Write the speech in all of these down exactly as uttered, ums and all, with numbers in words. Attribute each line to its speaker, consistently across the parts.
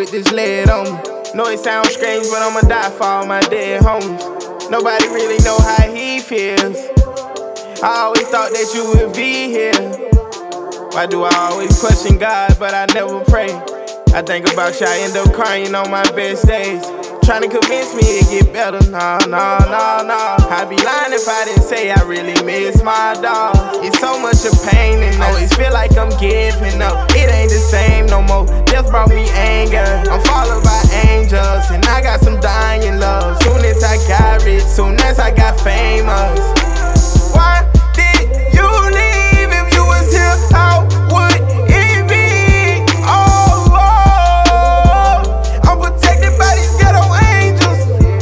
Speaker 1: with this lead on me. Know it sounds strange, but I'ma die for all my dead homies. Nobody really know how he feels. I always thought that you would be here. Why do I always question God, but I never pray? I think about you, I end up crying on my best days. Trying to convince me it get better, nah, nah, nah, nah. I'd be lying if I didn't say I really miss my dog. It's so much of pain and I always feel like I'm giving up. It ain't the same no more, death brought me anger. I'm followed by angels and I got some dying love. Soon as I got rich, soon as I got famous. Why did you leave if you was here? How would it be? Oh, oh, I'm protected by these ghetto angels.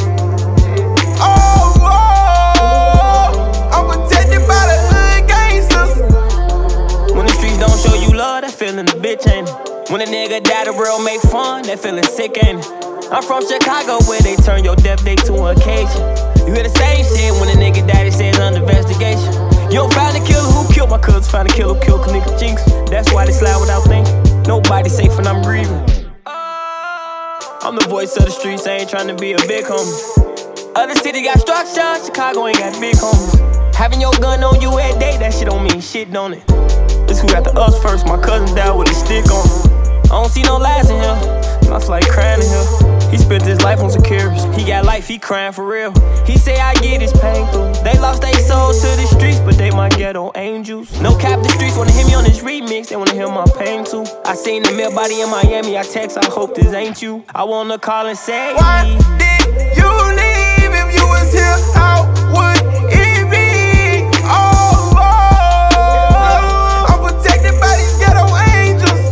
Speaker 1: Oh, oh, I'm protected by the hood gangsters.
Speaker 2: When the streets don't show you love, that feeling a bitch, ain't it? When a nigga die, the world make fun, that feeling sick, ain't it? I'm from Chicago, where they turn your death day to an occasion. You hear the same shit when a nigga died, it says under investigation. You don't find the killer who killed my cousin, find the killer who killed Kanika Jinx. That's why they slide without thinking. Nobody safe when I'm grieving. I'm the voice of the streets, I ain't trying to be a big homie. Other city got structure, Chicago ain't got big homies. Having your gun on you every day, that shit don't mean shit, don't it? This who got the us first, my cousin died with a stick on him. I don't see no lies in here, that's like crying in here. He spent his life on securities. He got life, he crying for real. He say I get his pain through. They lost their souls to the streets, but they my ghetto angels. No cap, the streets wanna hear me on this remix. They wanna hear my pain too. I seen the male body in Miami. I text, I hope this ain't you. I wanna call and say,
Speaker 1: why did you leave if you was here? How would it be? Oh, oh, I'm protected by these ghetto angels.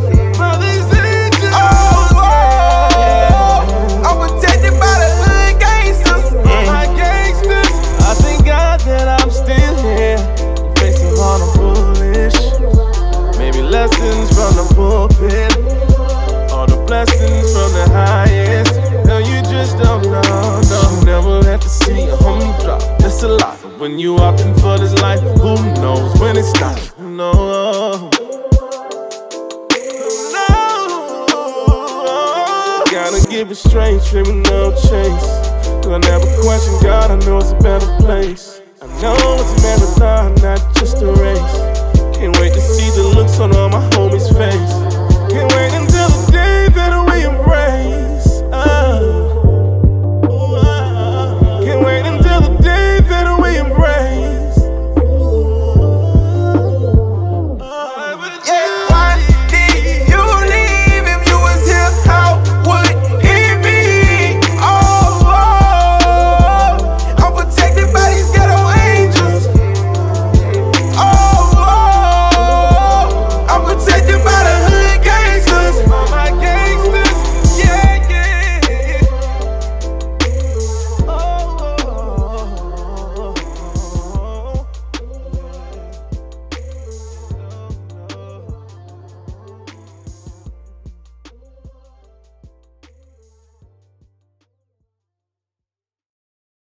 Speaker 3: Lessons from the pulpit, all the blessings from the highest. No, you just don't know, no. Never had to see a homie drop, that's a lot. But when you opting for this life, who knows when it stops? No, no. Gotta give it straight, trimming no chase. Cause I never question God, I know it's a better place. I know it's a marathon, not just a race. Can't wait to see the looks on all my homies' face. Can't wait until the day that we embrace.